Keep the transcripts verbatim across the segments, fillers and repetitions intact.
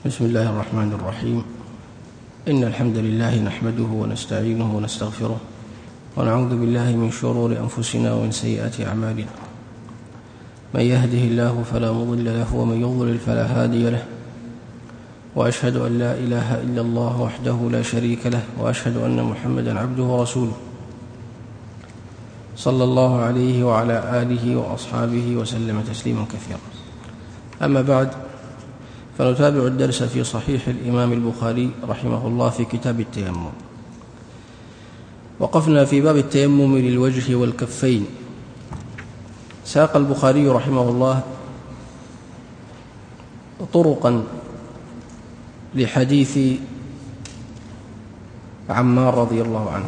بسم الله الرحمن الرحيم. إن الحمد لله نحمده ونستعينه ونستغفره ونعوذ بالله من شرور أنفسنا ومن سيئات أعمالنا. من يهده الله فلا مضل له ومن يضلل فلا هادي له، وأشهد أن لا إله إلا الله وحده لا شريك له، وأشهد أن محمدا عبده ورسوله صلى الله عليه وعلى آله وأصحابه وسلم تسليما كثيرا. أما بعد، فنتابع الدرس في صحيح الإمام البخاري رحمه الله في كتاب التيمم. وقفنا في باب التيمم للوجه والكفين. ساق البخاري رحمه الله طرقا لحديث عمار رضي الله عنه.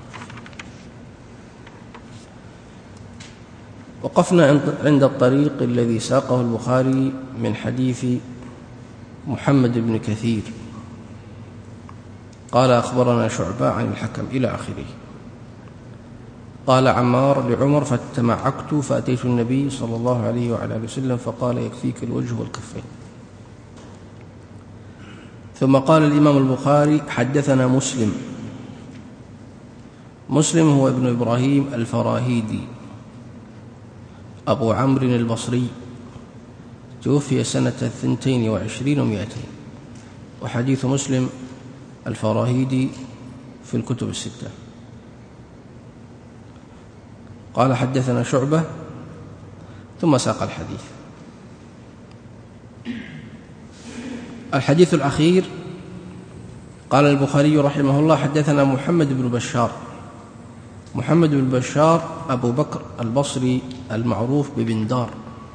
وقفنا عند الطريق الذي ساقه البخاري من حديث محمد بن كثير قال: أخبرنا شعبة عن الحكم إلى آخره. قال عمار لعمر: فتمعكت فأتيت النبي صلى الله عليه وعلى آله وسلم فقال: يكفيك الوجه والكفين. ثم قال الإمام البخاري: حدثنا مسلم. مسلم هو ابن إبراهيم الفراهيدي أبو عمرو البصري، توفي سنة اثنتين وعشرين ومائتين، وحديث مسلم الفراهيدي في الكتب الستة. قال: حدثنا شعبة، ثم ساق الحديث. الحديث الأخير قال البخاري رحمه الله: حدثنا محمد بن بشار. محمد بن بشار أبو بكر البصري المعروف ببندار.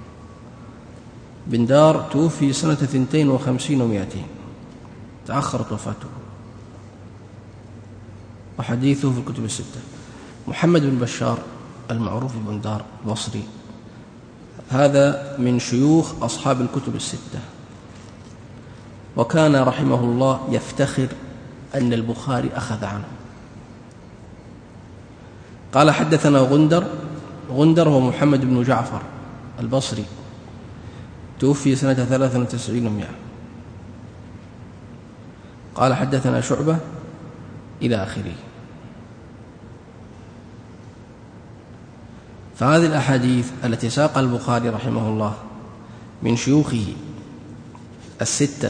بندار توفي سنة اثنتين وخمسين ومائتين، تأخرت وفاته، وحديثه في الكتب الستة. محمد بن بشار المعروف ببندار البصري هذا من شيوخ أصحاب الكتب الستة، وكان رحمه الله يفتخر أن البخاري أخذ عنه. قال: حدثنا غندر. غندر هو محمد بن جعفر البصري، توفي سنة ثلاث وتسعين ومائة. قال: حدثنا شعبة إلى آخره. فهذه الأحاديث التي ساقها البخاري رحمه الله من شيوخه الستة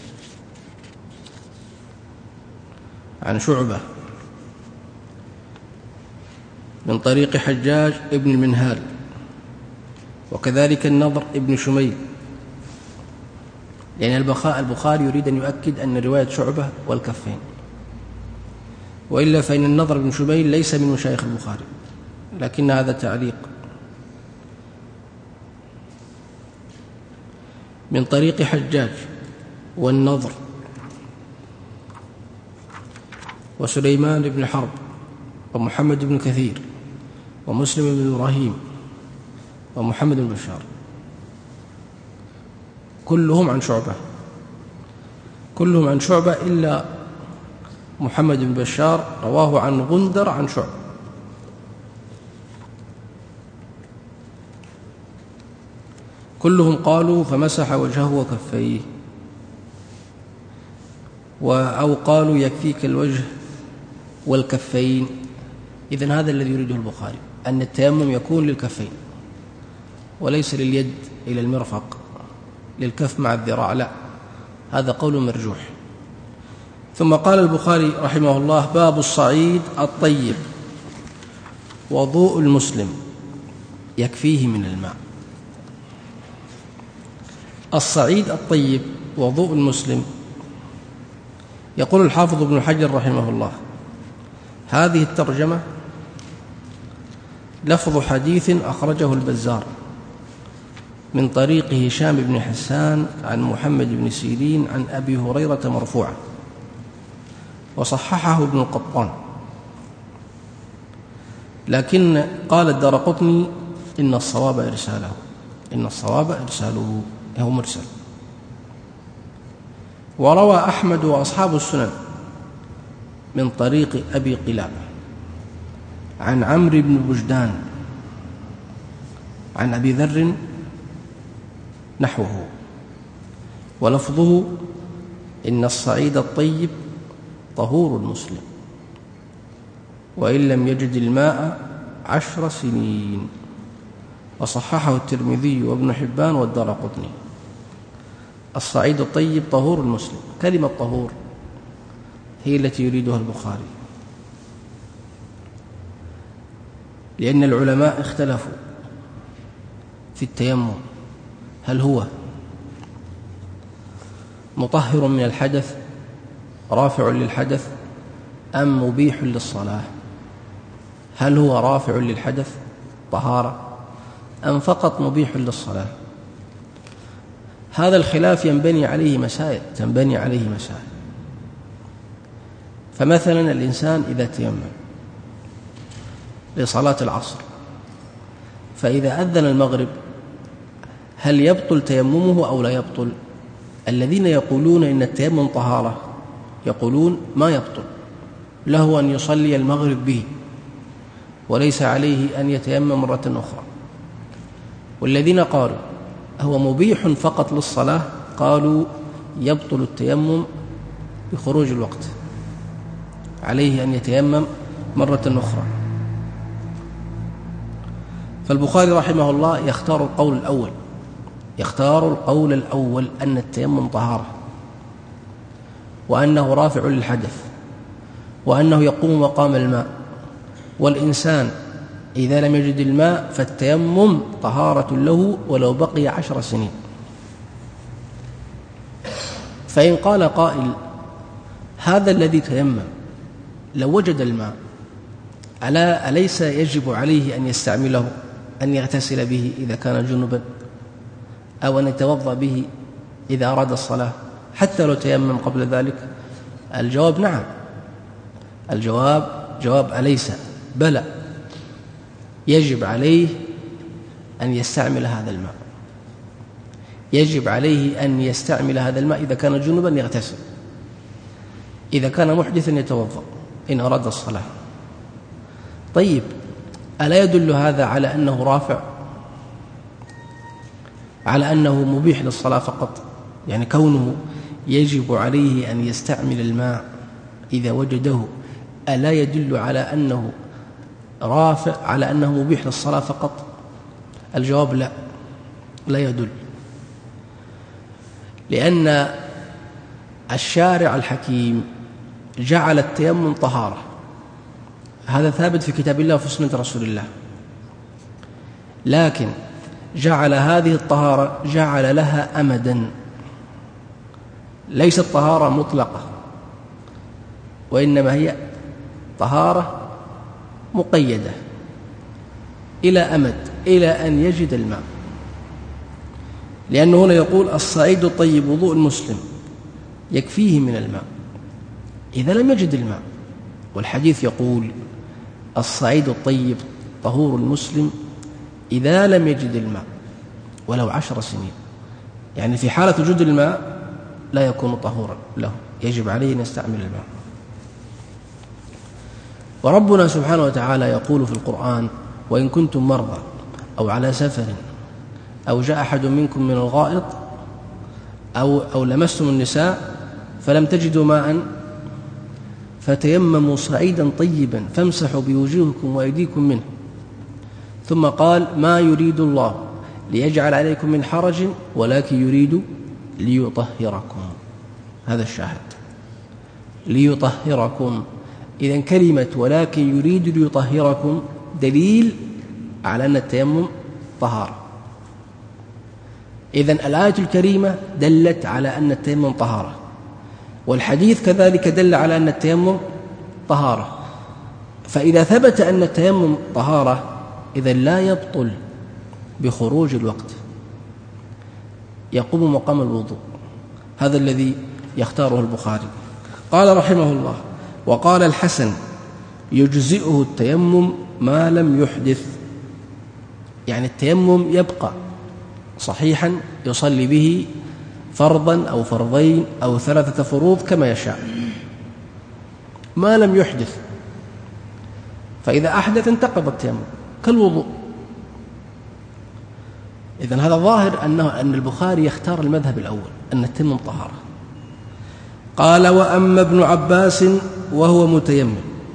عن شعبة من طريق حجاج ابن المنهال، وكذلك النضر ابن شميل، لأن البخاري يريد أن يؤكد أن رواية شعبة والكفين، وإلا فإن النضر بن شميل ليس من مشايخ البخاري، لكن هذا تعليق. من طريق حجاج والنضر وسليمان بن حرب ومحمد بن كثير ومسلم بن إبراهيم ومحمد بن بشار، كلهم عن شعبة، كلهم عن شعبة إلا محمد بن بشار رواه عن غندر عن شعبة. كلهم قالوا: فمسح وجهه وكفيه، أو قالوا: يكفيك الوجه والكفين. إذن هذا الذي يريده البخاري، أن التيمم يكون للكفين وليس لليد إلى المرفق، للكف مع الذراع، لا، هذا قول مرجوح. ثم قال البخاري رحمه الله: باب الصعيد الطيب وضوء المسلم يكفيه من الماء. الصعيد الطيب وضوء المسلم، يقول الحافظ ابن حجر رحمه الله: هذه الترجمة لفظ حديث أخرجه البزار من طريق هشام بن حسان عن محمد بن سيرين عن أبي هريرة مرفوعا، وصححه ابن القطان، لكن قال الدارقطني: إن الصواب إرساله، إن الصواب إرساله، هو مرسل. وروى أحمد وأصحاب السنن من طريق أبي قلابة عن عمرو بن بجدان عن أبي ذر نحوه، ولفظه إن الصعيد الطيب طهور المسلم وإن لم يجد الماء عشر سنين. وصححه الترمذي وابن حبان والدارقطني. الصعيد الطيب طهور المسلم، كلمة طهور هي التي يريدها البخاري، لأن العلماء اختلفوا في التيمم، هل هو مطهر من الحدث رافع للحدث أم مبيح للصلاة؟ هل هو رافع للحدث طهارة أم فقط مبيح للصلاة؟ هذا الخلاف ينبني عليه مسائل تنبني عليه مسائل. فمثلا الإنسان إذا تيمم لصلاة العصر فإذا أذن المغرب هل يبطل تيممه أو لا يبطل؟ الذين يقولون إن التيمم طهارة يقولون ما يبطل، له أن يصلي المغرب به وليس عليه أن يتيمم مرة أخرى. والذين قالوا هو مبيح فقط للصلاة قالوا يبطل التيمم بخروج الوقت، عليه أن يتيمم مرة أخرى. فالبخاري رحمه الله يختار القول الأول يختار القول الأول أن التيمم طهارة، وأنه رافع للحدث، وأنه يقوم مقام الماء، والإنسان إذا لم يجد الماء فالتيمم طهارة له ولو بقي عشر سنين. فإن قال قائل هذا الذي تيمم لو وجد الماء ألا أليس يجب عليه أن يستعمله، أن يغتسل به إذا كان جنبا، أو أن يتوضأ به إذا أراد الصلاة حتى لو تيمم قبل ذلك؟ الجواب نعم. الجواب جواب أليس، بلى، يجب عليه أن يستعمل هذا الماء، يجب عليه أن يستعمل هذا الماء. إذا كان جنبا يغتسل، إذا كان محدثا يتوضأ إن أراد الصلاة. طيب، ألا يدل هذا على أنه رافع، على أنه مبيح للصلاة فقط؟ يعني كونه يجب عليه أن يستعمل الماء إذا وجده ألا يدل على أنه رافع، على أنه مبيح للصلاة فقط؟ الجواب لا، لا يدل، لأن الشارع الحكيم جعل التيمم طهارة، هذا ثابت في كتاب الله وفي سنة رسول الله، لكن جعل هذه الطهارة جعل لها أمدا، ليست طهارة مطلقة، وإنما هي طهارة مقيدة إلى أمد، إلى أن يجد الماء. لأنه هنا يقول الصعيد الطيب وضوء المسلم يكفيه من الماء إذا لم يجد الماء، والحديث يقول الصعيد الطيب طهور المسلم إذا لم يجد الماء ولو عشر سنين، يعني في حالة وجود الماء لا يكون طهورا له، يجب عليه أن يستعمل الماء. وربنا سبحانه وتعالى يقول في القرآن وإن كنتم مرضى أو على سفر أو جاء أحد منكم من الغائط أو, أو لمستم النساء فلم تجدوا ماء فتيمموا صعيدا طيبا فامسحوا بوجوهكم وأيديكم منه، ثم قال ما يريد الله ليجعل عليكم من حرج ولكن يريد ليطهركم. هذا الشاهد، ليطهركم. إذن كلمة ولكن يريد ليطهركم دليل على أن التيمم طهارة. إذن الآية الكريمة دلت على أن التيمم طهارة، والحديث كذلك دل على أن التيمم طهارة. فإذا ثبت أن التيمم طهارة إذن لا يبطل بخروج الوقت، يقوم مقام الوضوء. هذا الذي يختاره البخاري. قال رحمه الله وقال الحسن يجزئه التيمم ما لم يحدث، يعني التيمم يبقى صحيحا يصلي به فرضا أو فرضين أو ثلاثة فروض كما يشاء ما لم يحدث. فإذا أحدث انتقض التيمم كالوضوء. إذن هذا ظاهر أنه أن البخاري يختار المذهب الأول أن التيمم طهارة. قال: وأما ابن عباس وهو متيمم.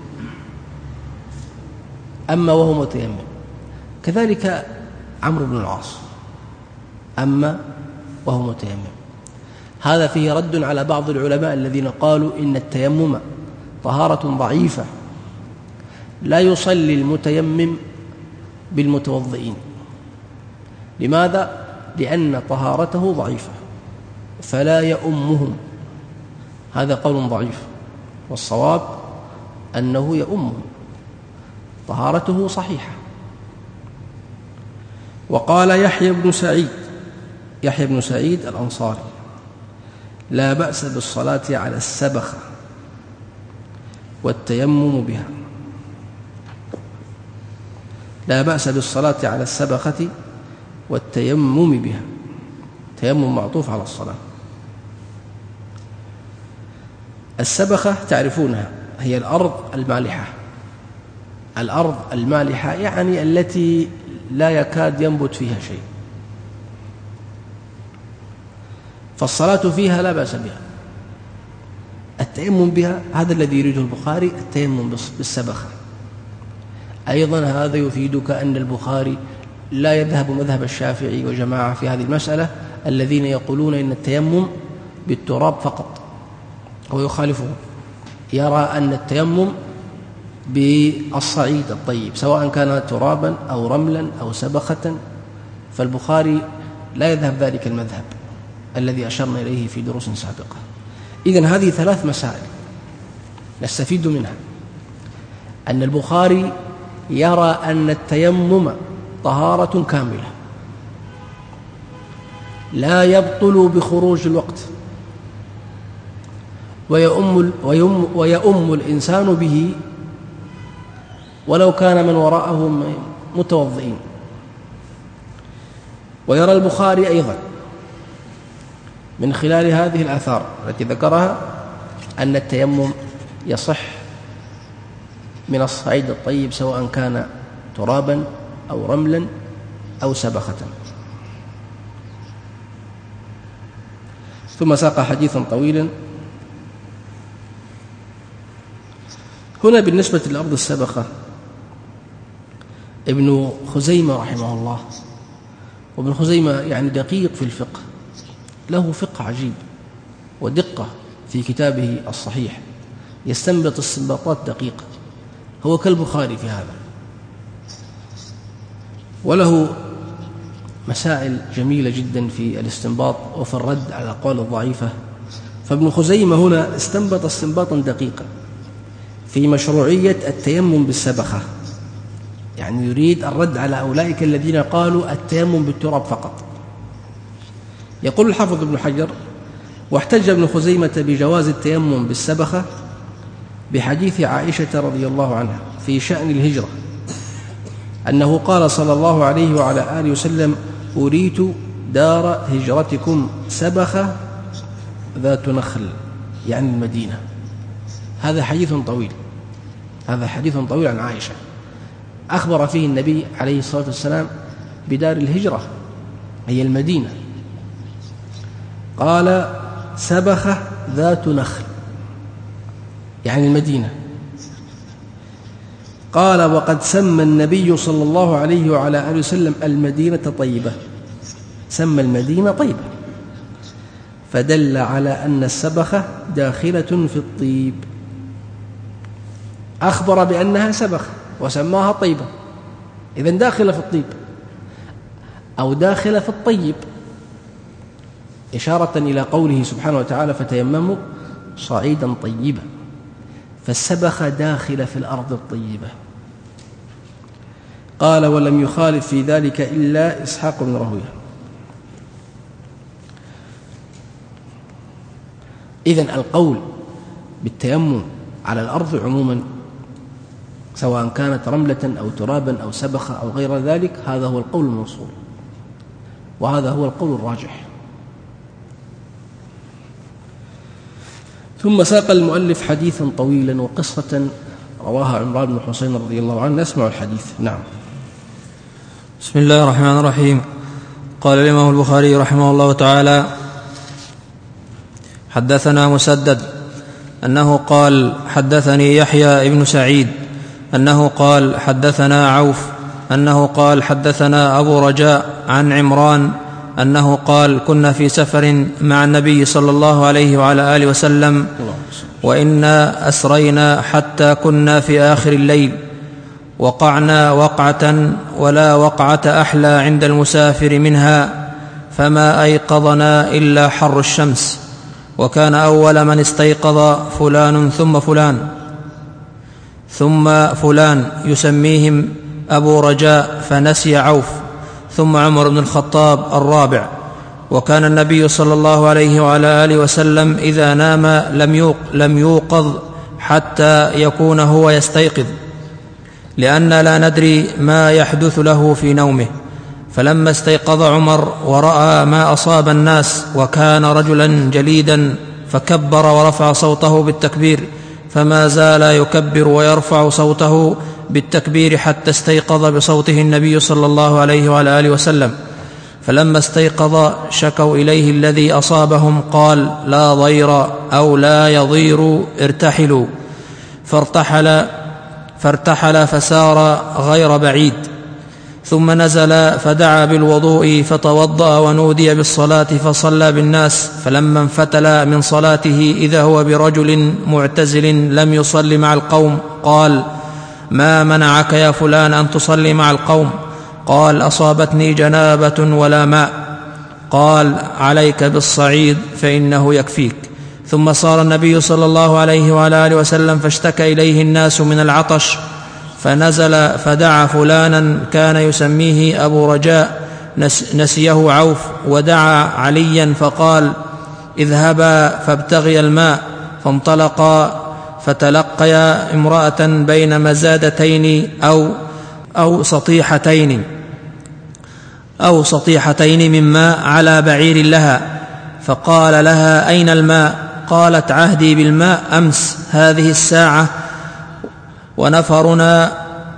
أما وهو متيمم، كذلك عمرو بن العاص، أما وهو متيمم. هذا فيه رد على بعض العلماء الذين قالوا إن التيمم طهارة ضعيفة لا يصلي المتيمم بالمتوضئين. لماذا؟ لأن طهارته ضعيفة فلا يؤمهم. هذا قول ضعيف، والصواب أنه يؤمهم، طهارته صحيحة. وقال يحيى بن سعيد يحيى بن سعيد الأنصاري: لا بأس بالصلاة على السبخة والتيمم بها. لا بأس بالصلاة على السبخة والتيمم بها. تيمم معطوف على الصلاة. السبخة تعرفونها، هي الأرض المالحة. الأرض المالحة يعني التي لا يكاد ينبت فيها شيء، فالصلاة فيها لا بأس بها. التيمم بها هذا الذي يريده البخاري، التيمم بالسبخة. أيضا هذا يفيدك أن البخاري لا يذهب مذهب الشافعي وجماعة في هذه المسألة الذين يقولون إن التيمم بالتراب فقط، ويخالفه، يرى أن التيمم بالصعيد الطيب سواء كان ترابا أو رملا أو سبخة. فالبخاري لا يذهب ذلك المذهب الذي أشرنا إليه في دروس سابقة. إذن هذه ثلاث مسائل نستفيد منها: أن البخاري يرى أن التيمم طهارة كاملة لا يبطل بخروج الوقت، ويؤم, ويؤم, ويؤم الإنسان به ولو كان من وراءه متوضئين. ويرى البخاري أيضا من خلال هذه الآثار التي ذكرها أن التيمم يصح من الصعيد الطيب سواء كان ترابا أو رملا أو سبخة. ثم ساق حديثا طويلا هنا بالنسبة للأرض السبخة. ابن خزيمة رحمه الله، وابن خزيمة يعني دقيق في الفقه، له فقه عجيب ودقة في كتابه الصحيح، يستنبط استنباطات دقيقة، هو كالبخاري في هذا، وله مسائل جميلة جدا في الاستنباط وفي الرد على الأقوال الضعيفة. فابن خزيمة هنا استنبط استنباطا دقيقا في مشروعية التيمم بالسبخة، يعني يريد الرد على أولئك الذين قالوا التيمم بالتراب فقط. يقول الحافظ ابن حجر: واحتج ابن خزيمة بجواز التيمم بالسبخة بحديث عائشة رضي الله عنها في شأن الهجرة، أنه قال صلى الله عليه وعلى آله وسلم: أريت دار هجرتكم سبخة ذات نخل، يعني المدينة. هذا حديث طويل، هذا حديث طويل عن عائشة، أخبر فيه النبي عليه الصلاة والسلام بدار الهجرة هي المدينة. قال: سبخة ذات نخل، يعني المدينة. قال: وقد سمى النبي صلى الله عليه وعلى آله وسلم المدينة طيبة، سمى المدينة طيبة، فدل على أن السبخة داخلة في الطيب. أخبر بأنها سبخة وسماها طيبة، إذن داخلة في الطيب أو داخلة في الطيب، إشارة إلى قوله سبحانه وتعالى: فتيمموا صعيدا طيبا، فالسبخة داخلة في الأرض الطيبة. قال: ولم يخالف في ذلك إلا إسحاق بن راهويه. إذن القول بالتيمم على الأرض عموما سواء كانت رملة أو ترابا أو سبخة أو غير ذلك، هذا هو القول الموصول، وهذا هو القول الراجح. ثم ساق المؤلف حديثا طويلا وقصة رواها عمران بن حسين رضي الله عنه. نسمع الحديث. نعم. بسم الله الرحمن الرحيم. قال الإمام البخاري رحمه الله تعالى: حدثنا مسدد أنه قال حدثني يحيى ابن سعيد أنه قال حدثنا عوف أنه قال حدثنا أبو رجاء عن عمران أنه قال كنا في سفر مع النبي صلى الله عليه وعلى آله وسلم وإنا أسرينا حتى كنا في آخر الليل وقعنا وقعة ولا وقعة أحلى عند المسافر منها فما أيقظنا إلا حر الشمس وكان أول من استيقظ فلان ثم فلان ثم فلان يسميهم أبو رجاء فنسي عوف ثم عمر بن الخطاب الرابع. وكان النبي صلى الله عليه وعلى آله وسلم إذا نام لم يوقظ حتى يكون هو يستيقظ لأن لا ندري ما يحدث له في نومه. فلما استيقظ عمر ورأى ما أصاب الناس وكان رجلا جليدا فكبر ورفع صوته بالتكبير فما زال يكبر ويرفع صوته بالتكبير حتى استيقظ بصوته النبي صلى الله عليه وعلى آله وسلم. فلما استيقظ شكوا إليه الذي أصابهم قال لا ضير أو لا يضير ارتحلوا فارتحل فارتحل فسار غير بعيد ثم نزل فدعا بالوضوء فتوضأ ونودي بالصلاة فصلى بالناس. فلما انفتل من صلاته إذا هو برجل معتزل لم يصل مع القوم قال ما منعك يا فلان أن تصلي مع القوم؟ قال أصابتني جنابة ولا ماء. قال عليك بالصعيد فإنه يكفيك. ثم صار النبي صلى الله عليه وعلى آله وسلم فاشتكى إليه الناس من العطش فنزل فدعا فلانا كان يسميه أبو رجاء نسيه عوف ودعا عليا فقال اذهبا فابتغي الماء. فانطلقا فتلقيا امرأة بين مزادتين أو أو سطيحتين أو سطيحتين من ماء على بعير لها فقال لها أين الماء؟ قالت عهدي بالماء أمس هذه الساعة ونفرنا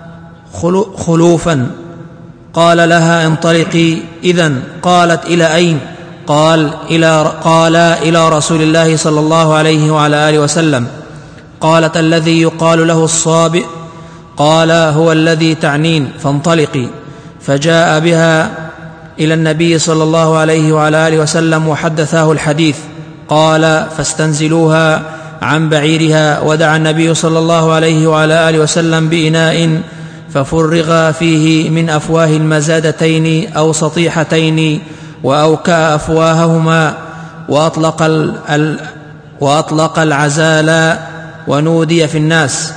خلوفا. قال لها انطلقي إذن. قالت إلى أين؟ قال إلى, قال إلى رسول الله صلى الله عليه وعلى آله وسلم. قالت الذي يقال له الصابئ؟ قال هو الذي تعنين فانطلقي. فجاء بها إلى النبي صلى الله عليه وعلى آله وسلم وحدثاه الحديث. قال فاستنزلوها عن بعيرها. ودعا النبي صلى الله عليه وعلى آله وسلم بإناء ففرغ فيه من أفواه المزادتين أو سطيحتين وأوكأ أفواههما وأطلق, ال وأطلق العزال ونودي في الناس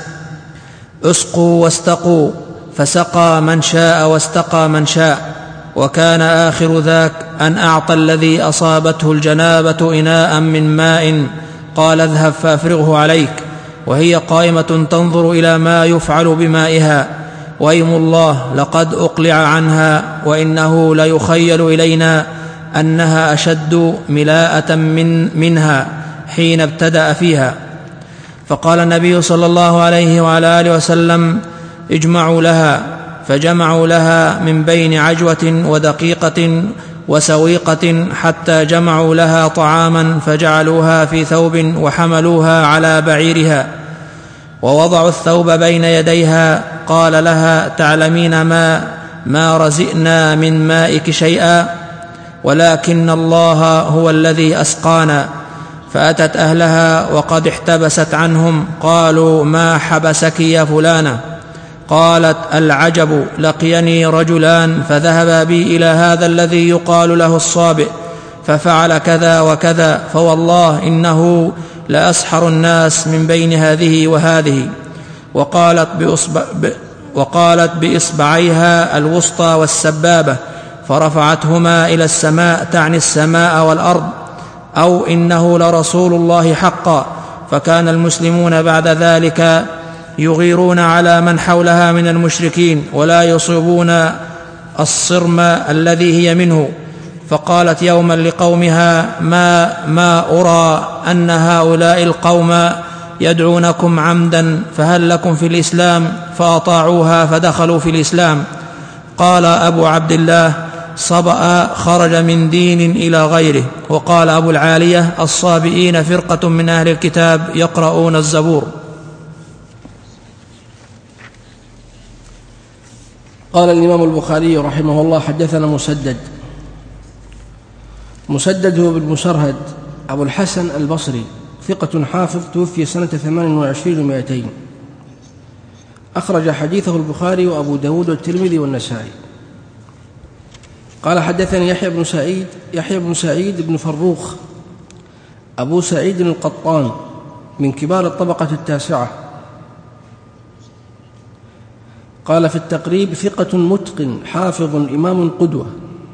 اسقوا واستقوا فسقى من شاء واستقى من شاء. وكان آخر ذاك أن أعطى الذي أصابته الجنابة إناء من ماء قال اذهب فأفرغه عليك وهي قائمة تنظر إلى ما يفعل بمائها. وأيم الله لقد أقلع عنها وإنه ليخيل إلينا أنها أشد ملاءة من منها حين ابتدأ فيها. فقال النبي صلى الله عليه وعلى آله وسلم اجمعوا لها. فجمعوا لها من بين عجوة ودقيقة وسويقة حتى جمعوا لها طعاما فجعلوها في ثوب وحملوها على بعيرها ووضعوا الثوب بين يديها. قال لها تعلمين ما ما رزئنا من مائك شيئا ولكن الله هو الذي أسقانا. فأتت أهلها وقد احتبست عنهم. قالوا ما حبسك يا فلانة؟ قالت العجب لقيني رجلان فذهبا بي إلى هذا الذي يقال له الصابئ ففعل كذا وكذا فوالله إنه لأسحر الناس من بين هذه وهذه. وقالت, بأصبع وقالت بإصبعيها الوسطى والسبابة فرفعتهما إلى السماء تعني السماء والأرض أو إنه لرسول الله حقا. فكان المسلمون بعد ذلك يغيرون على من حولها من المشركين ولا يصيبون الصرم الذي هي منه. فقالت يوما لقومها ما, ما أرى أن هؤلاء القوم يدعونكم عمدا فهل لكم في الإسلام؟ فأطاعوها فدخلوا في الإسلام. قال أبو عبد الله صبأ خرج من دين إلى غيره. وقال أبو العالية: الصابئين فرقة من أهل الكتاب يقرؤون الزبور. قال الإمام البخاري رحمه الله: حدثنا مسدد. مسدد هو بن مسرهد أبو الحسن البصري، ثقة حافظ، توفي سنة ثمان وعشرين ومائتين، أخرج حديثه البخاري وأبو داود والترمذي والنسائي. قال: حدثني يحيى بن سعيد يحيى بن سعيد بن فروخ أبو سعيد القطان، من كبار الطبقة التاسعة. قال في التقريب: ثقة متقن حافظ إمام قدوة.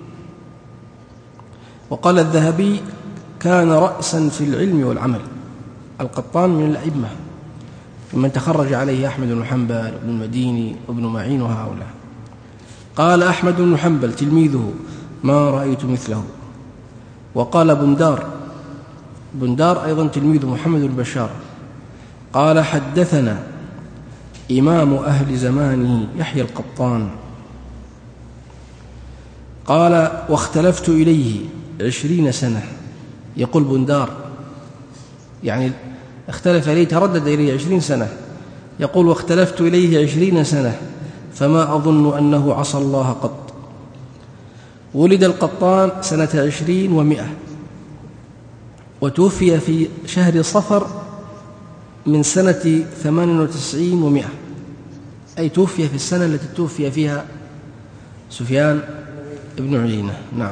وقال الذهبي: كان رأسا في العلم والعمل. القطان من الأئمة ممن تخرج عليه أحمد بن حنبل وابن المديني وابن معين وهؤلاء. قال أحمد بن حنبل تلميذه: ما رأيت مثله. وقال بندار بندار أيضا تلميذ محمد بن بشار، قال: حدثنا إمام أهل زمانه يحيى القطان. قال: واختلفت إليه عشرين سنة. يقول بندار يعني اختلف إليه، تردد إليه عشرين سنة. يقول: واختلفت إليه عشرين سنة فما أظن أنه عصى الله قط. ولد القطان سنة عشرين ومئة، وتوفي في شهر صفر من سنة ثمان وتسعين ومئة، أي توفي في السنة التي توفي فيها سفيان بن عيينة. نعم.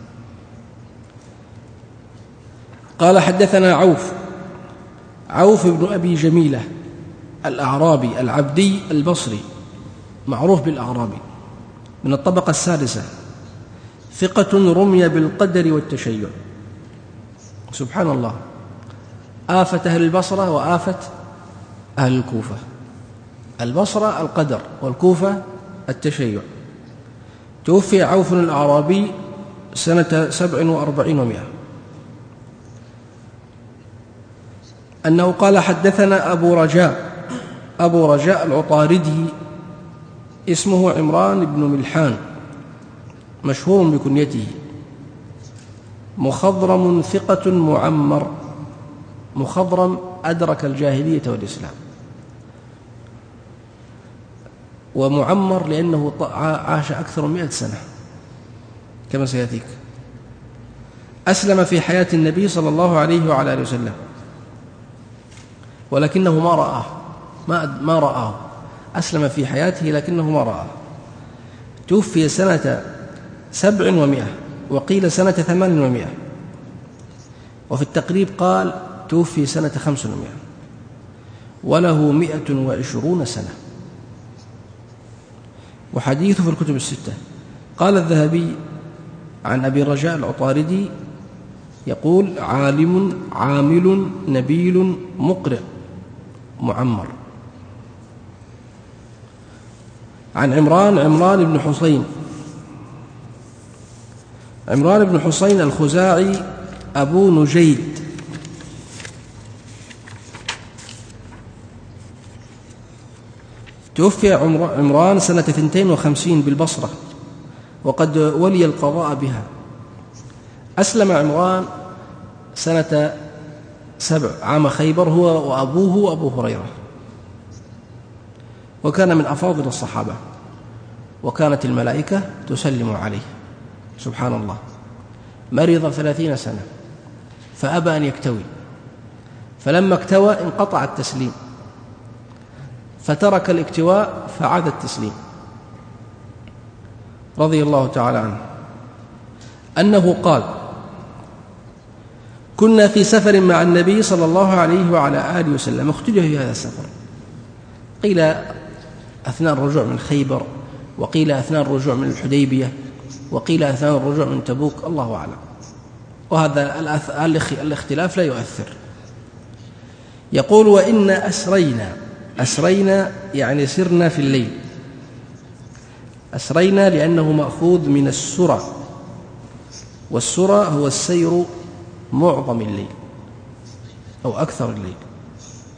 قال: حدثنا عوف عوف بن أبي جميلة الأعرابي العبدي البصري، معروف بالأعرابي، من الطبقة السادسة، ثقة رمي بالقدر والتشيع. سبحان الله، آفة أهل البصرة وآفة أهل الكوفة. البصرة القدر والكوفة التشيع. توفي عوف الأعرابي سنة سبع وأربعين ومئة. أنه قال: حدثنا أبو رجاء أبو رجاء العطاردي، اسمه عمران بن ملحان، مشهور بكنيته، مخضرم ثقة معمر. مخضرم أدرك الجاهلية والإسلام، ومعمر لأنه عاش أكثر من مئة سنة كما سيأتيك. أسلم في حياة النبي صلى الله عليه وعلى آله وسلم، ولكنه ما رآه ما, ما رآه أسلم في حياته لكنه ما رآه. توفي سنة سبع ومئة، وقيل سنة ثمان ومئة، وفي التقريب قال توفي سنة خمس ومئة، وله مئة وعشرون سنة، وحديثه في الكتب الستة. قال الذهبي عن أبي رجاء العطاردي يقول: عالم عامل نبيل مقرئ معمر. عن عمران عمران بن حسين عمران بن حسين الخزاعي أبو نجيد، توفي عمران سنة اثنتين وخمسين بالبصرة، وقد ولي القضاء بها. أسلم عمران سنة سبع عام خيبر، هو وأبوه وأبو هريرة، وكان من أفاضل الصحابة، وكانت الملائكة تسلم عليه. سبحان الله. مرض ثلاثين سنة فأبى أن يكتوي، فلما اكتوى انقطع التسليم، فترك الاكتواء فعاد التسليم، رضي الله تعالى عنه. أنه قال: كنا في سفر مع النبي صلى الله عليه وعلى آله وسلم. اختلف في هذا السفر، قيل أثناء الرجوع من خيبر، وقيل أثناء الرجوع من الحديبية، وقيل أثناء الرجوع من تبوك، الله أعلم، وهذا الاختلاف لا يؤثر. يقول: وإن أسرينا أسرينا يعني سرنا في الليل. أسرينا لأنه مأخوذ من السرى، والسرى هو السير معظم الليل أو أكثر الليل،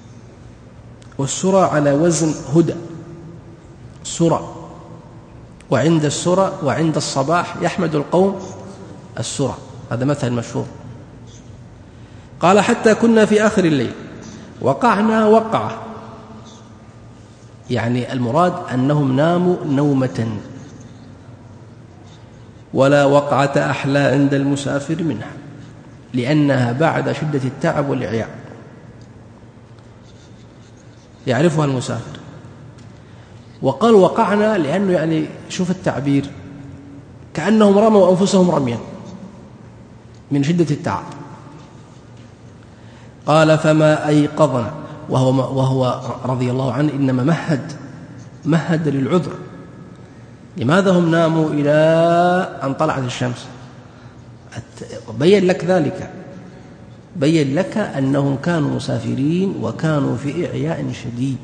والسرى على وزن هدى، سرى، وعند السرى وعند الصباح يحمد القوم السرى، هذا مثل مشهور. قال حتى كنا في آخر الليل وقعنا وقعة، يعني المراد أنهم ناموا نومة، ولا وقعة أحلى عند المسافر منها، لأنها بعد شدة التعب والإعياء يعرفها المسافر. وقال وقعنا لأنه يعني شوف التعبير، كأنهم رموا أنفسهم رميا من شدة التعب. قال فما أيقظنا، وهو, وهو رضي الله عنه إنما مهد مهد للعذر. لماذا هم ناموا إلى أن طلعت الشمس؟ بين لك ذلك، بين لك أنهم كانوا مسافرين وكانوا في إعياء شديد.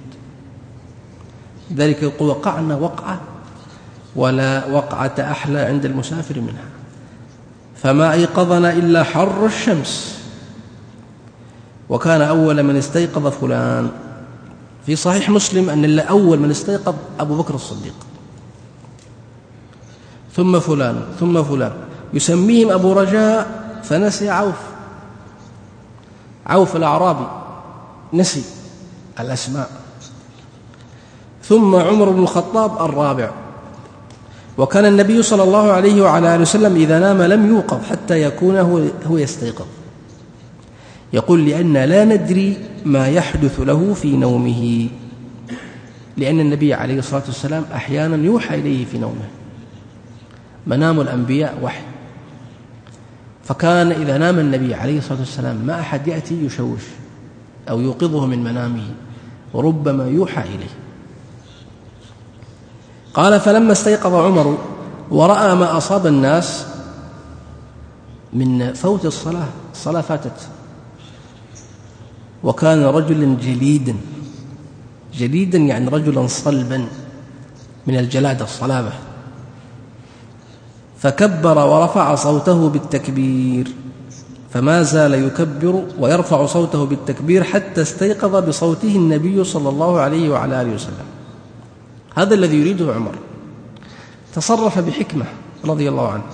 ذلك يقول وقعنا وقعة ولا وقعة أحلى عند المسافر منها. فما أيقظنا إلا حر الشمس، وكان أول من استيقظ فلان. في صحيح مسلم أن أول من استيقظ أبو بكر الصديق، ثم فلان ثم فلان، يسميهم أبو رجاء فنسي عوف، عوف الأعرابي نسي الأسماء، ثم عمر بن الخطاب الرابع. وكان النبي صلى الله عليه وعلى آله وسلم إذا نام لم يوقظ حتى يكون هو يستيقظ. يقول لأن لا ندري ما يحدث له في نومه، لأن النبي عليه الصلاة والسلام أحيانا يوحى إليه في نومه، منام الأنبياء وحي. فكان إذا نام النبي عليه الصلاة والسلام ما أحد يأتي يشوش أو يوقظه من منامه، وربما يوحى إليه. قال فلما استيقظ عمر ورأى ما أصاب الناس من فوت الصلاة، الصلاة فاتت، وكان رجلا جليدا، جليدا يعني رجلا صلبا من الجلادة الصلابة، فكبر ورفع صوته بالتكبير، فما زال يكبر ويرفع صوته بالتكبير حتى استيقظ بصوته النبي صلى الله عليه وعلى آله وسلم. هذا الذي يريده عمر، تصرف بحكمة رضي الله عنه.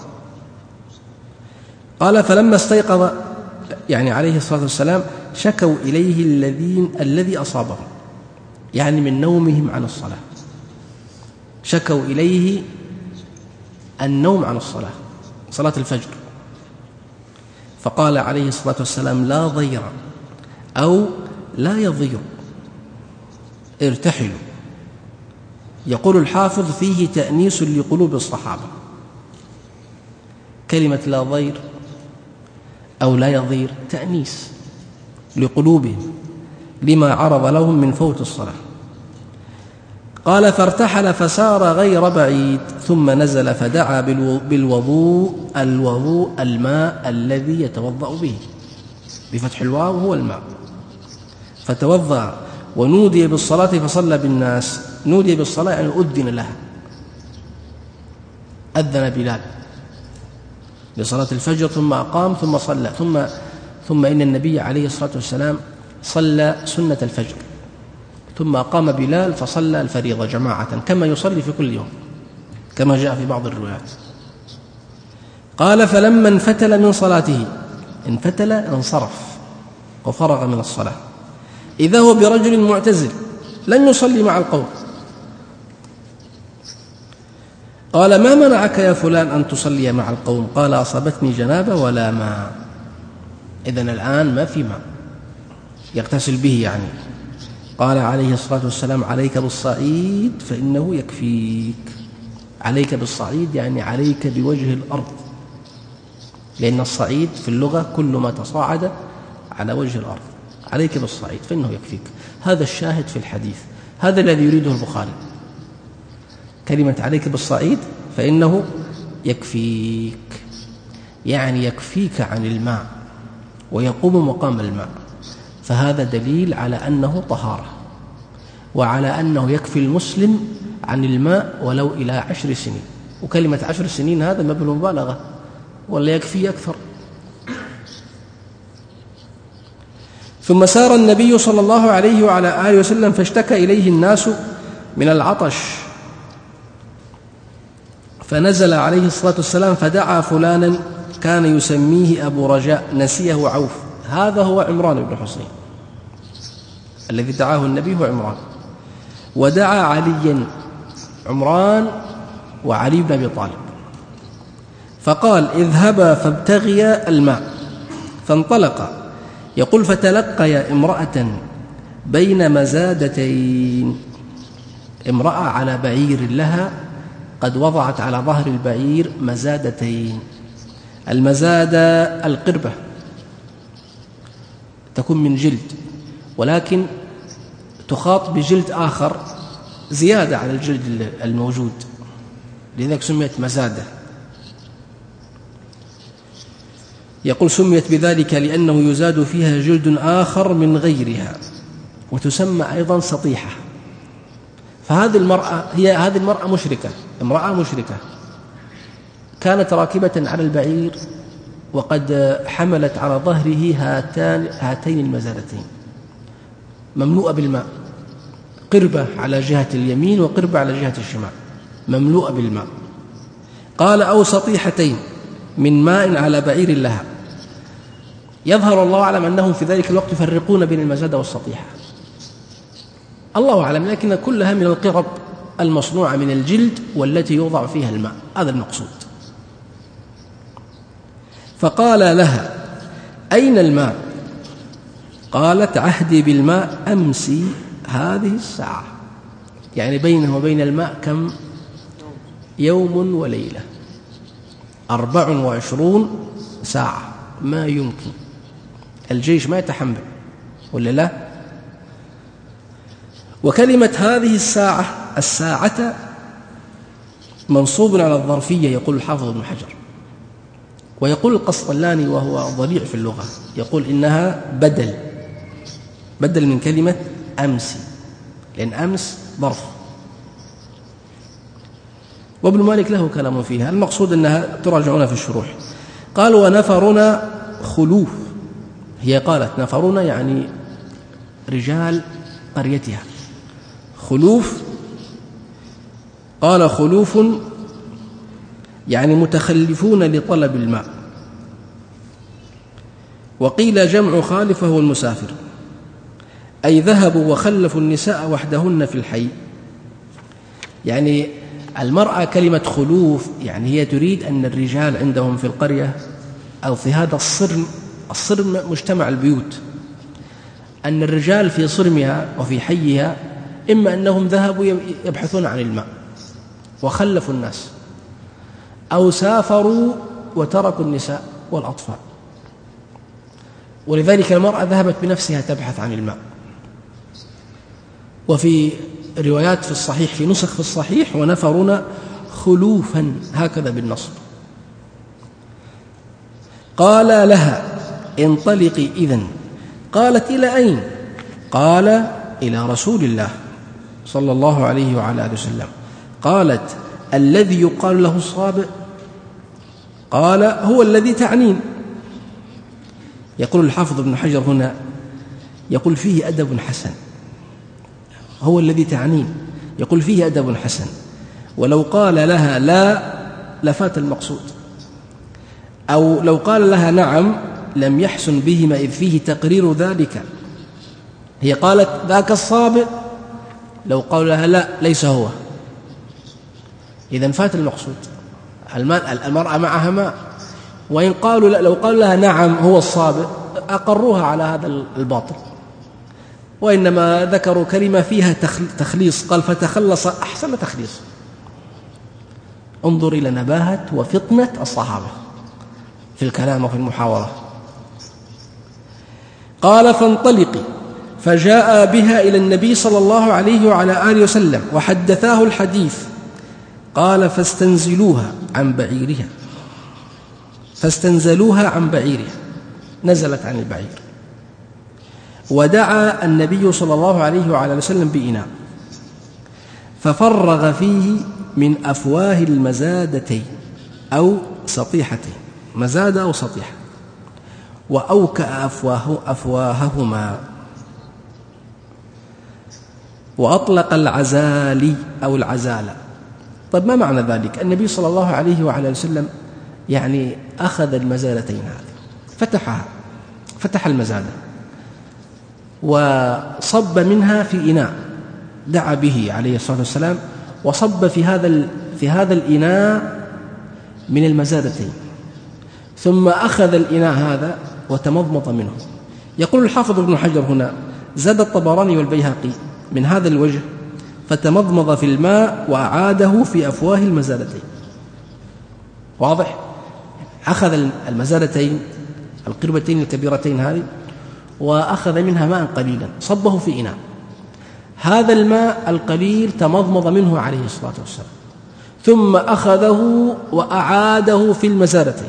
قال فلما استيقظ يعني عليه الصلاة والسلام شكوا إليه الذين الذي أصابهم، يعني من نومهم عن الصلاة، شكوا إليه النوم عن الصلاة، صلاة الفجر. فقال عليه الصلاة والسلام لا ضير أو لا يضير، ارتحلوا. يقول الحافظ فيه تأنيس لقلوب الصحابة، كلمة لا ضير أو لا يضير تأنيس لقلوبهم لما عرض لهم من فوت الصلاة. قال فارتحل فسار غير بعيد، ثم نزل فدعا بالوضوء، الوضوء الماء الذي يتوضأ به بفتح الواو هو الماء، فتوضأ ونودي بالصلاة فصلى بالناس. نودي بالصلاة يعني أذن لها، أذن بلال لصلاة الفجر ثم أقام ثم صلى، ثم ثم إن النبي عليه الصلاة والسلام صلى سنة الفجر، ثم أقام بلال فصلى الفريضة جماعة كما يصلي في كل يوم كما جاء في بعض الروايات. قال فلما انفتل من صلاته، انفتل انصرف وفرغ من الصلاة، إذا هو برجل معتزل لن يصلي مع القوم. قال ما منعك يا فلان أن تصلي مع القوم؟ قال أصابتني جنابة ولا ماء. إذن الآن ما في ماء يغتسل به يعني. قال عليه الصلاة والسلام عليك بالصعيد فإنه يكفيك. عليك بالصعيد يعني عليك بوجه الأرض، لأن الصعيد في اللغة كل ما تصاعد على وجه الأرض. عليك بالصعيد فإنه يكفيك. هذا الشاهد في الحديث، هذا الذي يريده البخاري، كلمة عليك بالصعيد فإنه يكفيك، يعني يكفيك عن الماء ويقوم مقام الماء. فهذا دليل على أنه طهارة، وعلى أنه يكفي المسلم عن الماء ولو إلى عشر سنين. وكلمة عشر سنين هذا ما بالمبالغة، ولا يكفي أكثر. ثم سار النبي صلى الله عليه وعلى آله وسلم فاشتكى إليه الناس من العطش، فنزل عليه الصلاة والسلام فدعا فلانا كان يسميه أبو رجاء نسيه عوف. هذا هو عمران بن حسين الذي دعاه النبي، هو عمران. ودعا عليا، عمران وعلي بن أبي طالب، فقال اذهبا فابتغيا الماء. فانطلقا، يقول فتلقيا امرأة بين مزادتين، امرأة على بعير لها قد وضعت على ظهر البعير مزادتين. المزادة القربة تكون من جلد، ولكن تخاط بجلد آخر زيادة على الجلد الموجود، لذلك سميت مزادة. يقول سميت بذلك لأنه يزاد فيها جلد آخر من غيرها، وتسمى أيضا سطيحة. فهذه المرأة هي هذه المرأة مشركة، امرأة مشركة كانت راكبة على البعير وقد حملت على ظهره هاتان هاتين المزادتين مملوءة بالماء، قربة على جهة اليمين وقربة على جهة الشمال، مملوءة بالماء. قال أو سطيحتين من ماء على بعير لها. يظهر الله أعلم أنهم في ذلك الوقت يفرقون بين المزادة والسطيحة، الله أعلم، لكن كلها من القرب المصنوعة من الجلد والتي يوضع فيها الماء، هذا المقصود. فقال لها أين الماء؟ قالت عهدي بالماء أمسي هذه الساعة، يعني بينه وبين الماء كم؟ يوم وليلة، أربع وعشرون ساعة، ما يمكن، الجيش ما يتحمل ولا لا؟ وكلمة هذه الساعة، الساعة منصوب على الظرفية، يقول الحافظ ابن حجر. ويقول القسطلاني وهو ضليع في اللغة، يقول إنها بدل بدل من كلمة أمس، لأن أمس ظرف. وابن مالك له كلام فيها، المقصود أنها تراجعون في الشروح. قال ونفرنا خلوف، هي قالت نفرنا يعني رجال قريتها، خلوف قال خلوف يعني متخلفون لطلب الماء. وقيل جمع خالف هو المسافر، أي ذهبوا وخلفوا النساء وحدهن في الحي. يعني المرأة كلمة خلوف يعني هي تريد أن الرجال عندهم في القرية أو في هذا الصرم، الصرم مجتمع البيوت، أن الرجال في صرمها وفي حيها إما أنهم ذهبوا يبحثون عن الماء وخلفوا الناس، أو سافروا وتركوا النساء والأطفال، ولذلك المرأة ذهبت بنفسها تبحث عن الماء. وفي روايات في الصحيح، في نسخ في الصحيح ونفرنا خلوفا، هكذا بالنصب. قال لها انطلقي إذن. قالت إلى أين؟ قال إلى رسول الله صلى الله عليه وعلى آله وسلم. قالت الذي يقال له الصابئ؟ قال هو الذي تعنين. يقول الحافظ ابن حجر هنا، يقول فيه أدب حسن، هو الذي تعنين، يقول فيه أدب حسن، ولو قال لها لا لفات المقصود، أو لو قال لها نعم لم يحسن بهما، إذ فيه تقرير ذلك. هي قالت ذاك الصابئ، لو قال لها لا ليس هو، إذن فات المقصود. المرأة معها ماء، وإن قالوا لا، لو قالوا لها نعم هو الصابئ أقروها على هذا الباطل، وإنما ذكروا كلمة فيها تخليص، قال فتخلص أحسن تخليص. انظر إلى نباهة وفطنة الصحابة في الكلام وفي المحاورة. قال فانطلقي، فجاء بها إلى النبي صلى الله عليه وعلى آله وسلم وحدثاه الحديث. قال فاستنزلوها عن بعيرها، فاستنزلوها عن بعيرها، نزلت عن البعير. ودعا النبي صلى الله عليه وعلى وسلم بإناء ففرغ فيه من أفواه المزادتين أو سطيحتين، مزادة أو سطيحة، وأوكأ أفواه أفواههما، وأطلق العزالي أو العزالة، طيب ما معنى ذلك؟ النبي صلى الله عليه وعلى وسلم يعني أخذ المزادتين هذه فتحها فتح المزادة وصب منها في إناء دعا به عليه الصلاة والسلام، وصب في هذا في هذا الإناء من المزادتين، ثم أخذ الإناء هذا وتمضمض منه. يقول الحافظ ابن حجر هنا: زاد الطبراني والبيهقي من هذا الوجه: فتمضمض في الماء وأعاده في أفواه المزادتين. واضح؟ أخذ المزادتين القربتين الكبيرتين هذه وأخذ منها ماء قليلا صبه في إناء، هذا الماء القليل تمضمض منه عليه الصلاة والسلام، ثم أخذه وأعاده في المزادتين،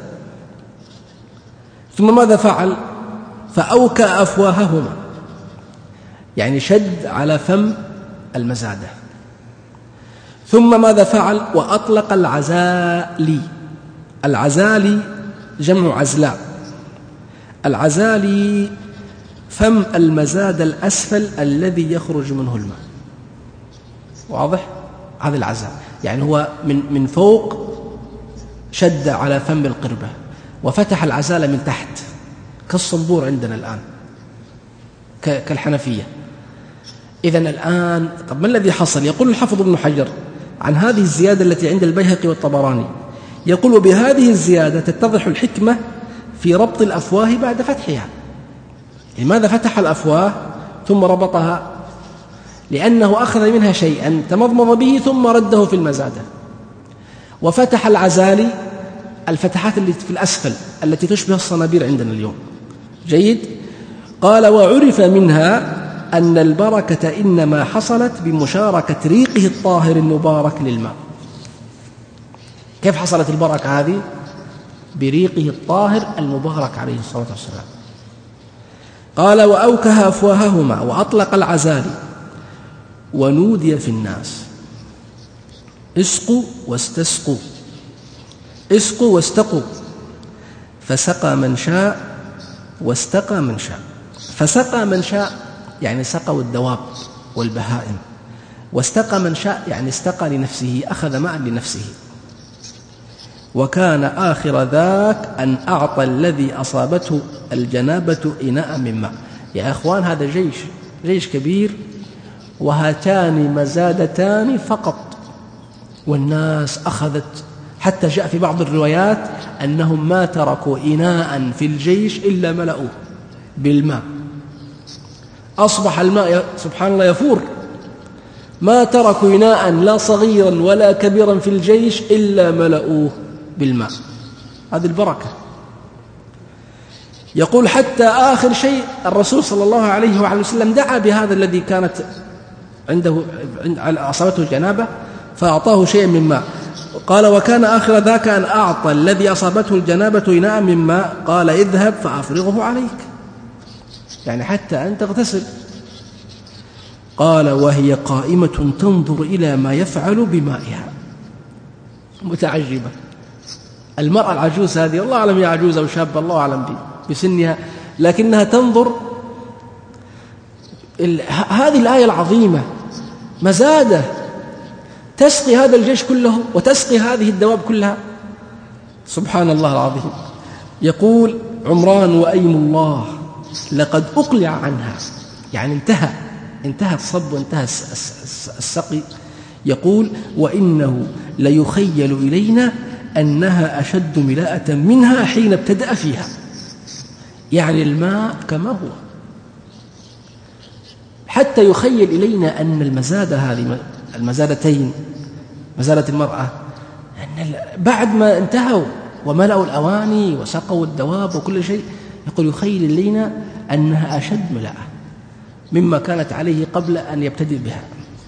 ثم ماذا فعل؟ فأوكى أفواههما، يعني شد على فم المزادة. ثم ماذا فعل؟ وأطلق العزالي. العزالي جمع عزلاء. العزالي فم المزاد الأسفل الذي يخرج منه الماء. واضح؟ هذا العزال، يعني هو من من فوق شد على فم القربة وفتح العزال من تحت كالصنبور عندنا الآن كالحنفية. إذن الآن طب ما الذي حصل؟ يقول الحافظ ابن حجر عن هذه الزيادة التي عند البيهقي والطبراني، يقول: وبهذه الزيادة تتضح الحكمة في ربط الأفواه بعد فتحها. لماذا فتح الأفواه ثم ربطها؟ لأنه أخذ منها شيئا تمضمض به ثم رده في المزادة، وفتح العزالي الفتحات التي في الأسفل التي تشبه الصنابير عندنا اليوم. جيد؟ قال: وعرف منها أن البركة إنما حصلت بمشاركة ريقه الطاهر المبارك للماء. كيف حصلت البركة هذه؟ بريقه الطاهر المبارك عليه الصلاة والسلام. قال: وأوكه أفواههما وأطلق العزالي، ونودي في الناس: اسقوا واستسقوا، اسقوا واستقوا، فسقى من شاء واستقى من شاء. فسقى من شاء يعني سقوا الدواب والبهائم، واستقى من شاء يعني استقى لنفسه، أخذ ماء لنفسه. وكان آخر ذاك أن أعطى الذي أصابته الجنابة إناء من ماء. يا أخوان هذا جيش جيش كبير، وهاتان مزادتان فقط، والناس أخذت، حتى جاء في بعض الروايات أنهم ما تركوا إناء في الجيش إلا ملأوه بالماء. أصبح الماء سبحان الله يفور، ما تركوا إناء لا صغيرا ولا كبيرا في الجيش إلا ملأوه بالماء. هذه البركة. يقول: حتى آخر شيء الرسول صلى الله عليه وعلى وسلم دعا بهذا الذي كانت عنده أصابته جنابة فأعطاه شيئا من ماء. قال: وكان آخر ذاك أن أعطى الذي أصابته الجنابة إناء من ماء، قال: اذهب فأفرغه عليك، يعني حتى أن تغتسل. قال: وهي قائمة تنظر إلى ما يفعل بمائها، متعجبة. المرأة العجوز هذه، الله أعلم هي عجوز أو شابة، الله أعلم بسنها، لكنها تنظر. هذه الآية العظيمة مزادة تسقي هذا الجيش كله وتسقي هذه الدواب كلها، سبحان الله العظيم. يقول عمران: وأيم الله لقد أقلع عنها، يعني انتهى انتهى الصب وانتهى السقي. يقول: وإنه ليخيل إلينا أنها أشد ملاءة منها حين ابتدأ فيها، يعني الماء كما هو، حتى يخيل إلينا أن المزادة هذه المزادتين، مزادة المرأة، أن بعد ما انتهوا وملأوا الأواني وسقوا الدواب وكل شيء، يقول يخيل إلينا أنها أشد ملاءة مما كانت عليه قبل أن يبتدئ بها.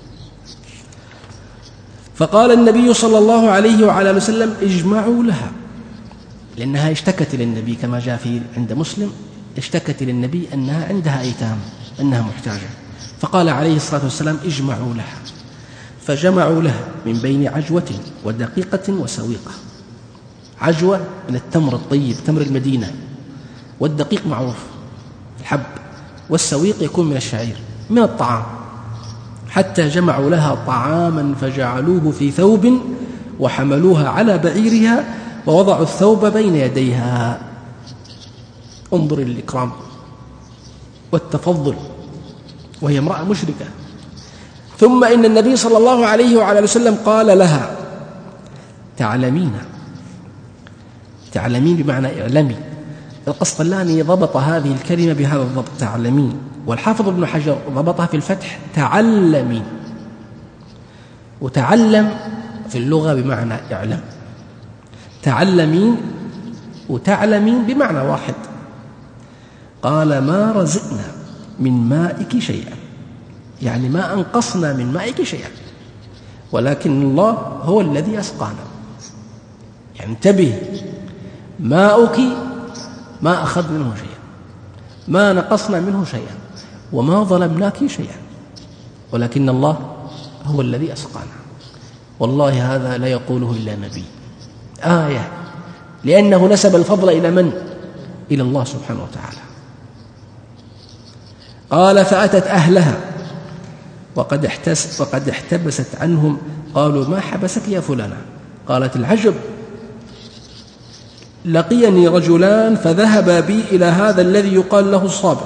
فقال النبي صلى الله عليه وعلى وسلم: اجمعوا لها، لأنها اشتكت للنبي كما جاء في عند مسلم، اشتكت للنبي أنها عندها أيتام، أنها محتاجة، فقال عليه الصلاة والسلام: اجمعوا لها. فجمعوا لها من بين عجوة ودقيقة وسويقة. عجوة من التمر الطيب، تمر المدينة، والدقيق معروف الحب، والسويق يكون من الشعير من الطعام. حتى جمعوا لها طعاما فجعلوه في ثوب وحملوها على بعيرها ووضعوا الثوب بين يديها. انظر الإكرام والتفضل وهي امرأة مشركة. ثم إن النبي صلى الله عليه وعلى وسلم قال لها: تعلمين. تعلمين بمعنى اعلمي. القسطلاني ضبط هذه الكلمة بهذا الضبط، تعلمين، والحافظ ابن حجر ضبطها في الفتح تعلمي. وتعلم في اللغة بمعنى اعلم، تعلمين وتعلمين بمعنى واحد. قال: ما رزقنا من مائك شيئا، يعني ما أنقصنا من مائك شيئا، ولكن الله هو الذي أسقانا. يعني انتبه، ماؤك ما أخذ منه شيئا، ما نقصنا منه شيئا، وما ظلمناك شيئا، ولكن الله هو الذي أسقانا. والله هذا لا يقوله إلا نبي، آية، لأنه نسب الفضل إلى من؟ إلى الله سبحانه وتعالى. قال: فأتت أهلها وقد احتس وقد احتبست عنهم. قالوا: ما حبسك يا فلانة؟ قالت: العجب، لقيني رجلان فذهبا بي إلى هذا الذي يقال له الصابع،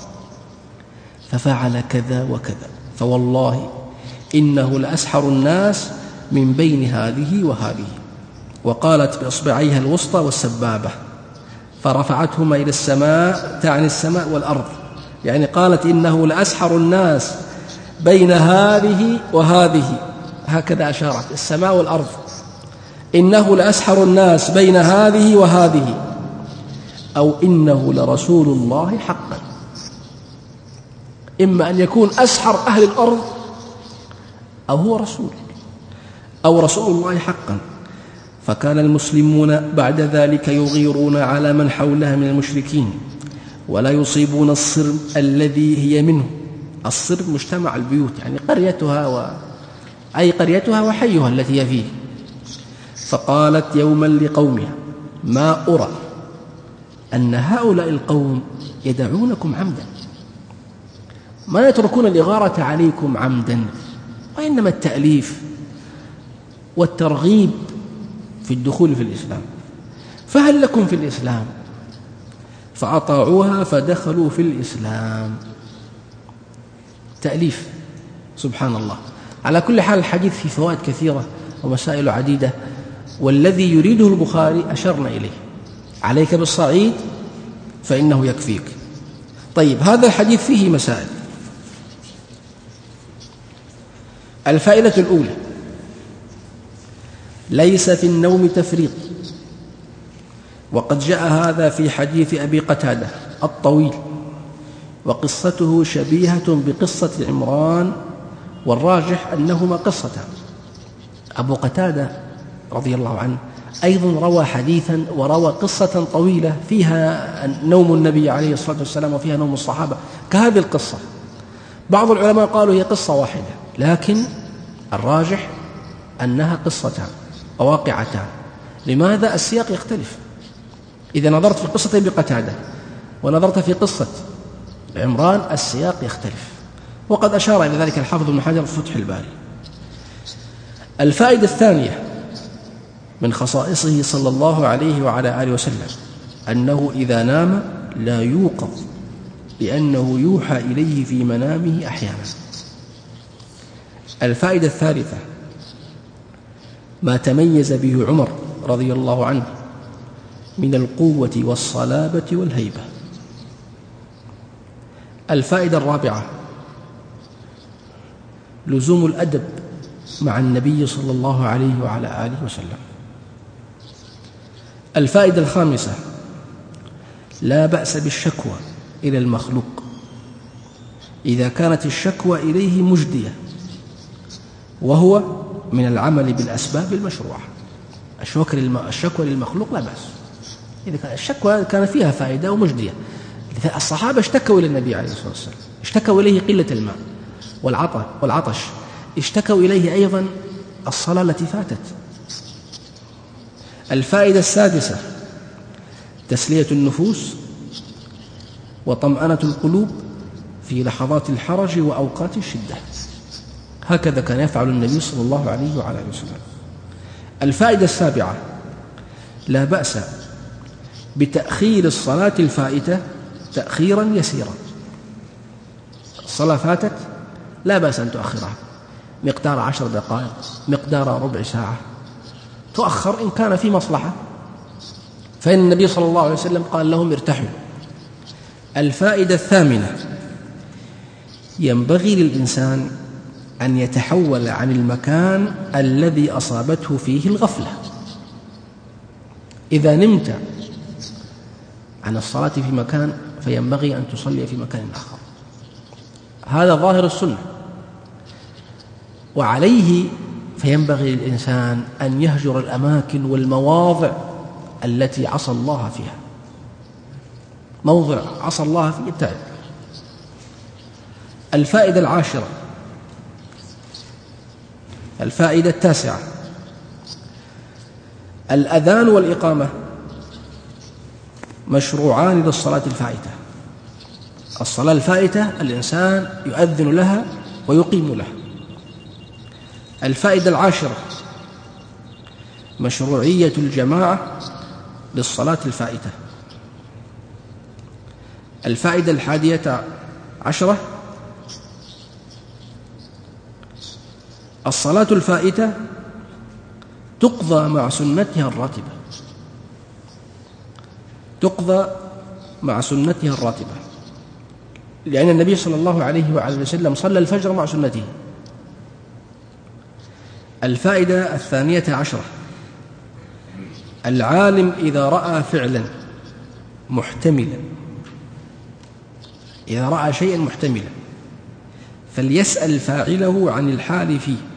ففعل كذا وكذا، فوالله إنه لأسحر الناس من بين هذه وهذه. وقالت بإصبعيها الوسطى والسبابة، فرفعتهما إلى السماء، تعني السماء والأرض، يعني قالت إنه لأسحر الناس بين هذه وهذه، هكذا أشارت السماء والأرض، إنه لأسحر الناس بين هذه وهذه، أو إنه لرسول الله حقا. إما أن يكون أسحر أهل الأرض أو هو رسول، أو رسول الله حقا. فكان المسلمون بعد ذلك يغيرون على من حولها من المشركين، ولا يصيبون الصرم الذي هي منه. الصرم مجتمع البيوت، يعني قريتها و... أي قريتها وحيها التي هي فيه. فقالت يوما لقومها: ما أرى أن هؤلاء القوم يدعونكم عمدا، ما يتركون الإغارة عليكم عمدا، وإنما التأليف والترغيب في الدخول في الإسلام، فهل لكم في الإسلام؟ فأطاعوها فدخلوا في الإسلام. تأليف، سبحان الله. على كل حال الحديث فيه فوائد كثيرة ومسائل عديدة، والذي يريده البخاري أشرنا إليه: عليك بالصعيد فإنه يكفيك. طيب، هذا الحديث فيه مسائل. الفائدة الأولى: ليس في النوم تفريط، وقد جاء هذا في حديث أبي قتادة الطويل، وقصته شبيهة بقصة عمران، والراجح أنهما قصتان. أبو قتادة رضي الله عنه أيضا روى حديثا وروى قصة طويلة فيها نوم النبي عليه الصلاة والسلام وفيها نوم الصحابة كهذه القصة. بعض العلماء قالوا هي قصة واحدة، لكن الراجح أنها قصتان وواقعتان. لماذا؟ السياق يختلف. إذا نظرت في قصة أبي قتادة ونظرت في قصة عمران السياق يختلف، وقد أشار إلى ذلك الحافظ ابن حجر في فتح الباري. الفائدة الثانية من خصائصه صلى الله عليه وعلى آله وسلم أنه إذا نام لا يوقظ، لأنه يوحى إليه في منامه أحيانا. الفائدة الثالثة ما تميز به عمر رضي الله عنه من القوة والصلابة والهيبة. الفائدة الرابعة لزوم الأدب مع النبي صلى الله عليه وعلى آله وسلم. الفائدة الخامسة لا بأس بالشكوى إلى المخلوق إذا كانت الشكوى إليه مجدية، وهو من العمل بالأسباب المشروعة. الشكوى للمخلوق لا بأس إذا كان الشكوى كان فيها فائدة ومجدية. الصحابة اشتكوا إلى النبي عليه الصلاة والسلام، اشتكوا إليه قلة الماء والعطش، اشتكوا إليه أيضا الصلاة التي فاتت. الفائدة السادسة تسلية النفوس وطمأنة القلوب في لحظات الحرج وأوقات الشدة. هكذا كان يفعل النبي صلى الله عليه وعلى آله وسلم. الفائدة السابعة: لا بأس بتأخير الصلاة الفائتة تأخيرا يسيرا. الصلاة فاتت لا بأس أن تؤخرها مقدار عشر دقائق، مقدار ربع ساعة، تؤخر إن كان في مصلحة، فإن النبي صلى الله عليه وسلم قال لهم ارتحوا. الفائدة الثامنة: ينبغي للإنسان أن يتحول عن المكان الذي أصابته فيه الغفلة. إذا نمت عن الصلاة في مكان فينبغي أن تصلي في مكان آخر، هذا ظاهر السنة. وعليه فينبغي للإنسان أن يهجر الأماكن والمواضع التي عصى الله فيها. موضع عصى الله فيه ابتعد. الفائدة العاشرة الفائدة التاسعة: الأذان والإقامة مشروعان للصلاة الفائتة. الصلاة الفائتة الإنسان يؤذن لها ويقيم لها. الفائدة العاشرة: مشروعية الجماعة للصلاة الفائتة. الفائدة الحادية عشرة: الصلاة الفائتة تقضى مع سنتها الراتبة تقضى مع سنتها الراتبة لأن النبي صلى الله عليه وعلى وسلم صلى الفجر مع سنته. الفائدة الثانية عشرة: العالم إذا رأى فعلا محتملا إذا رأى شيئا محتملا فليسأل فاعله عن الحال فيه